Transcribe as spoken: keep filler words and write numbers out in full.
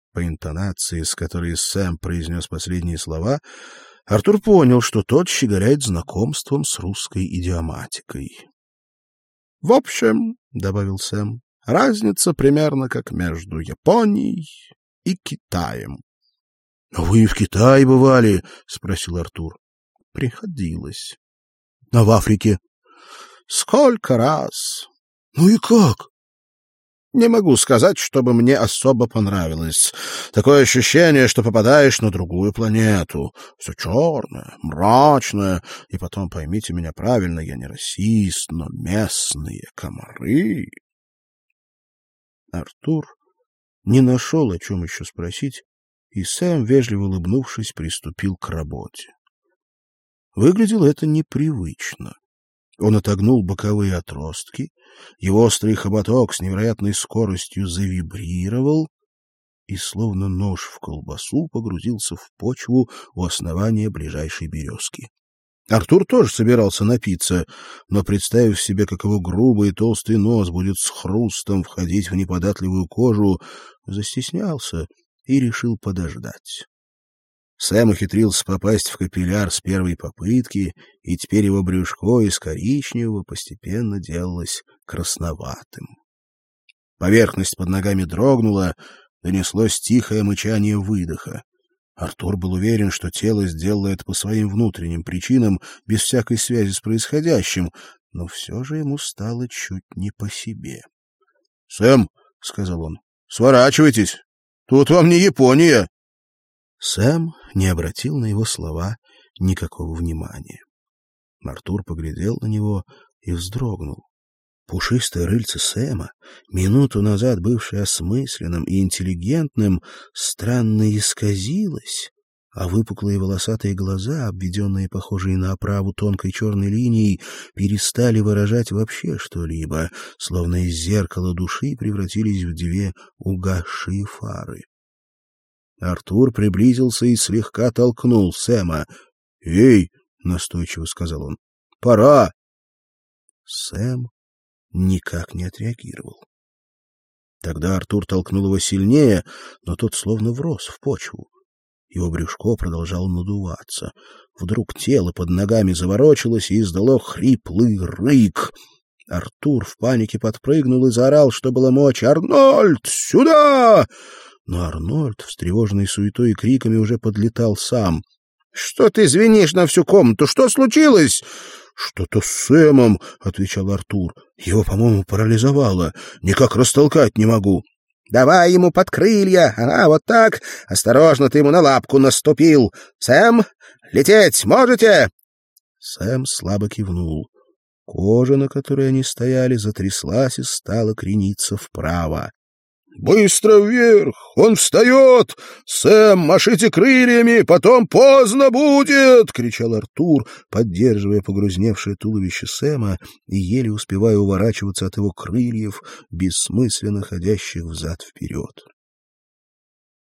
По интонации, с которой Сэм произнес последние слова, Артур понял, что тот щеголяет знакомством с русской идиоматикой. — В общем, — добавил Сэм, — разница примерно как между Японией и Китаем. — А вы и в Китае бывали? — спросил Артур. — Приходилось. — А в Африке? — Сколько раз. — Ну и как? — Не могу сказать, чтобы мне особо понравилось. Такое ощущение, что попадаешь на другую планету. Все черное, мрачное. И потом, поймите меня правильно, я не расист, но местные комары... Артур не нашел, о чем еще спросить, и Сэм, вежливо улыбнувшись, приступил к работе. Выглядело это непривычно. Он отогнул боковые отростки, его острый хоботок с невероятной скоростью завибрировал и, словно нож в колбасу, погрузился в почву у основания ближайшей березки. Артур тоже собирался напиться, но, представив себе, как его грубый и толстый нос будет с хрустом входить в неподатливую кожу, застеснялся и решил подождать. Сэм ухитрился попасть в капилляр с первой попытки, и теперь его брюшко из коричневого постепенно делалось красноватым. Поверхность под ногами дрогнула, донеслось тихое мычание выдоха. Артур был уверен, что тело сделало это по своим внутренним причинам, без всякой связи с происходящим, но все же ему стало чуть не по себе. — Сэм, — сказал он, — сворачивайтесь, тут вам не Япония. Сэм не обратил на его слова никакого внимания. Артур поглядел на него и вздрогнул. Пушистое рыльце Сэма, минуту назад бывшее осмысленным и интеллигентным, странно исказилось, а выпуклые волосатые глаза, обведенные, похожие на оправу тонкой черной линией, перестали выражать вообще что-либо, словно из зеркала души превратились в две угасшие фары. Артур приблизился и слегка толкнул Сэма. — Эй, — настойчиво сказал он, — пора. Сэм никак не отреагировал. Тогда Артур толкнул его сильнее, но тот словно врос в почву. Его брюшко продолжало надуваться. Вдруг тело под ногами заворочилось и издало хриплый рык. Артур в панике подпрыгнул и заорал, что было мочи: «Арнольд, сюда!» Но Арнольд, встревоженный суетой и криками, уже подлетал сам. — Что ты звенишь на всю комнату? Что случилось? — Что-то с Сэмом, — отвечал Артур. — Его, по-моему, парализовало. Никак растолкать не могу. — Давай ему под крылья. Ага, вот так. Осторожно, ты ему на лапку наступил. Сэм, лететь можете? Сэм слабо кивнул. Кожа, на которой они стояли, затряслась и стала крениться вправо. «Быстро вверх! Он встает! Сэм, машите крыльями, потом поздно будет!» — кричал Артур, поддерживая погрузневшее туловище Сэма и еле успевая уворачиваться от его крыльев, бессмысленно ходящих взад-вперед.